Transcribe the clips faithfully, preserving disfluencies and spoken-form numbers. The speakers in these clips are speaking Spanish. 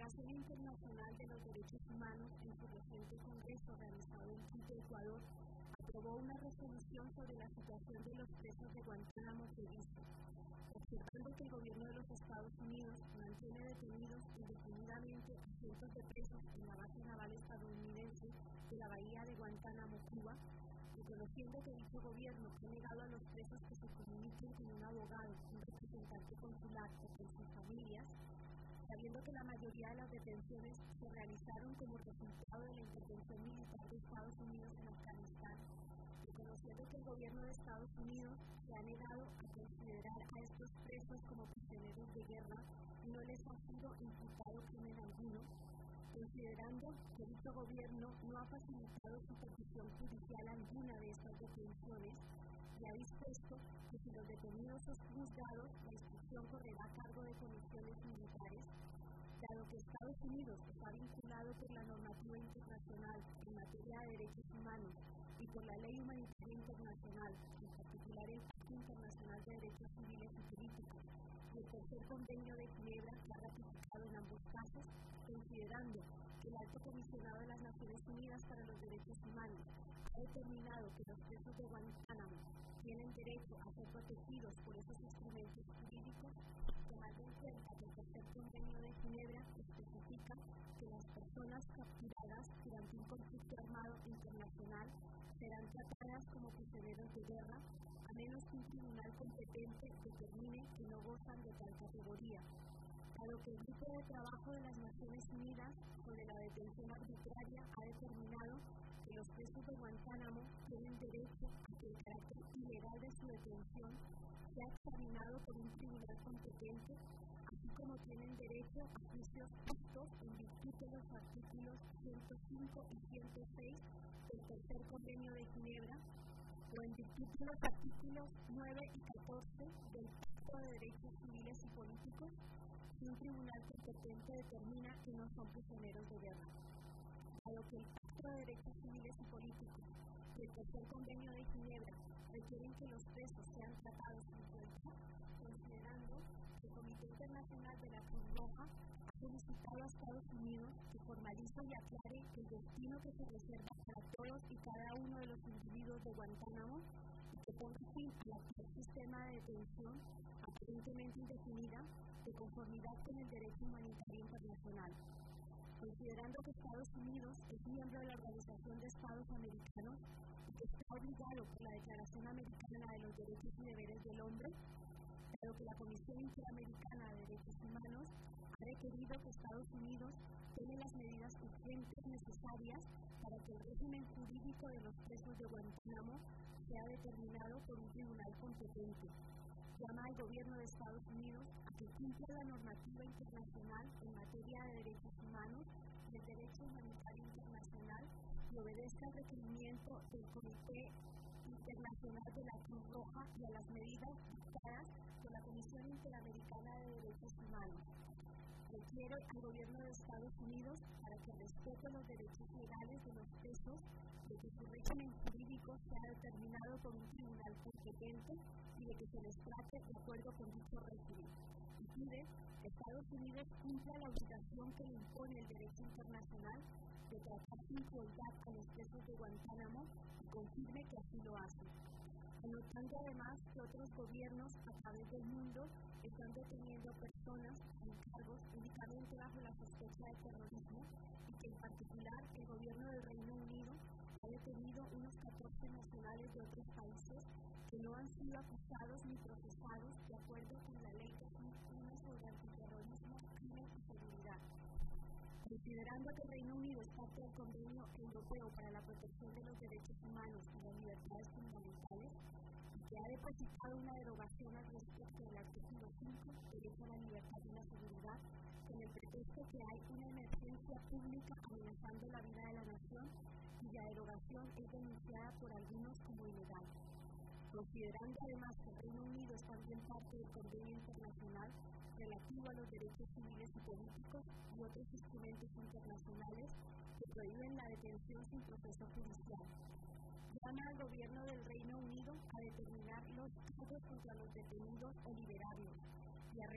Declaración Internacional de los Derechos Humanos, en su reciente congreso realizado en Quito, Ecuador, aprobó una resolución sobre la situación de los presos de Guantánamo que dice: observando que el gobierno de los Estados Unidos mantiene detenidos indefinidamente a cientos de presos en la base naval estadounidense de la bahía de Guantánamo, Cuba, reconociendo que dicho gobierno ha negado a los presos que se comuniquen con un abogado, un representante consular o con sus familias, sabiendo que la mayoría de las detenciones se realizaron como resultado de la intervención militar de Estados Unidos en Afganistán, reconociendo que el gobierno de Estados Unidos se ha negado a considerar a estos presos como prisioneros de guerra y no les ha sido imputado crimen alguno, considerando que dicho gobierno no ha facilitado su petición judicial alguna de estas detenciones y ha dispuesto que si los detenidos son juzgados, la instrucción correrá a cargo de comisiones militares, dado que Estados Unidos está vinculado por la normativa internacional en materia de derechos humanos y por la ley humanitaria internacional, en particular el Pacto Internacional de Derechos Civiles y Políticos y el tercer convenio de Ginebra, que ha ratificado en ambos casos, considerando que el Alto Comisionado de las Naciones Unidas para los Derechos Humanos ha determinado que los presos de Guantánamo tienen derecho a ser protegidos por esos instrumentos jurídicos, tomando en cuenta que el tercer convenio de Ginebra especifica que las personas capturadas durante un conflicto armado internacional serán tratadas como prisioneros de guerra, a menos que un tribunal competente determine que no gozan de tal categoría. Dado que el Grupo de Trabajo de las Naciones Unidas sobre la detención arbitraria ha determinado que los presos de Guantánamo tienen derecho a que el carácter ilegal de su detención sea examinado por un tribunal competente, así como tienen derecho a juicios justos en virtud de los artículos ciento cinco y ciento seis del tercer convenio de Ginebra, o en virtud de los artículos nueve y catorce del Pacto de Derechos Civiles y Políticos, si un tribunal competente determina que no son prisioneros de guerra. Dado que el Pacto de Derechos Civiles y Políticos y el tercer convenio de Ginebra requieren que los presos sean tratados en cuenta, considerando que el Comité Internacional de la Cruz Roja ha solicitado a Estados Unidos que formalice y aclare el destino que se reserva para todos y cada uno de los individuos de Guantánamo y que ponga fin al actual sistema de detención aparentemente indefinida de conformidad con el derecho humanitario internacional. Considerando que Estados Unidos es miembro de la Organización de Estados Americanos y que está obligado por la Declaración Americana de los Derechos y Deberes del Hombre, dado que la Comisión Interamericana de Derechos Humanos ha requerido que Estados Unidos tome las medidas urgentes necesarias para que el régimen jurídico de los presos de Guantánamo sea determinado por un tribunal competente. Llama al gobierno de Estados Unidos a que cumpla la normativa internacional en materia de derechos humanos y el derecho humanitario internacional y obedezca al requerimiento del Comité Internacional de la Cruz Roja y a las medidas dictadas por la Comisión Interamericana de Derechos Humanos. Requiere al gobierno de Estados Unidos para que respete los derechos legales de los presos, de que su régimen jurídico sea determinado por un tribunal competente y de que se les trate de acuerdo con dicho régimen. Y pide que Estados Unidos cumpla la obligación que le impone el derecho internacional de tratar sin crueldad a los presos de Guantánamo y confirme que así lo hace. Anotando además que otros gobiernos a través del mundo están deteniendo personas en cargos únicamente bajo la sospecha de terrorismo y que en particular el gobierno del Reino Unido ha detenido unos catorce nacionales de otros países que no han sido acusados ni procesados de acuerdo con la ley dos mil uno sobre antiterrorismo, crimen y seguridad. Considerando que el Reino Unido es parte del Convenio Europeo para la Protección de los Derechos Humanos y las Libertades Fundamentales, y que ha depositado una derogación al respecto del artículo cinco, derecho a la libertad y la seguridad, con el pretexto que hay una emergencia pública amenazando la vida de la nación, cuya derogación es denunciada por algunos como ilegal. Considerando además que el Reino Unido es también parte del Convenio Internacional relativo a los derechos civiles y políticos y otros instrumentos internacionales que prohíben la detención sin proceso judicial. Llama al gobierno del Reino Unido a determinar los cargos contra los detenidos o liberarlos y a retirar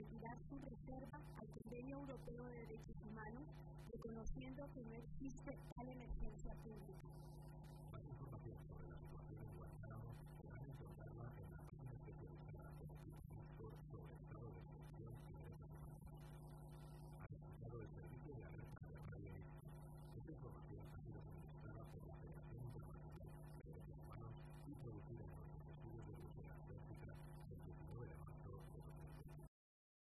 su reserva al Convenio Europeo de Derechos Humanos, reconociendo que no existe tal emergencia pública.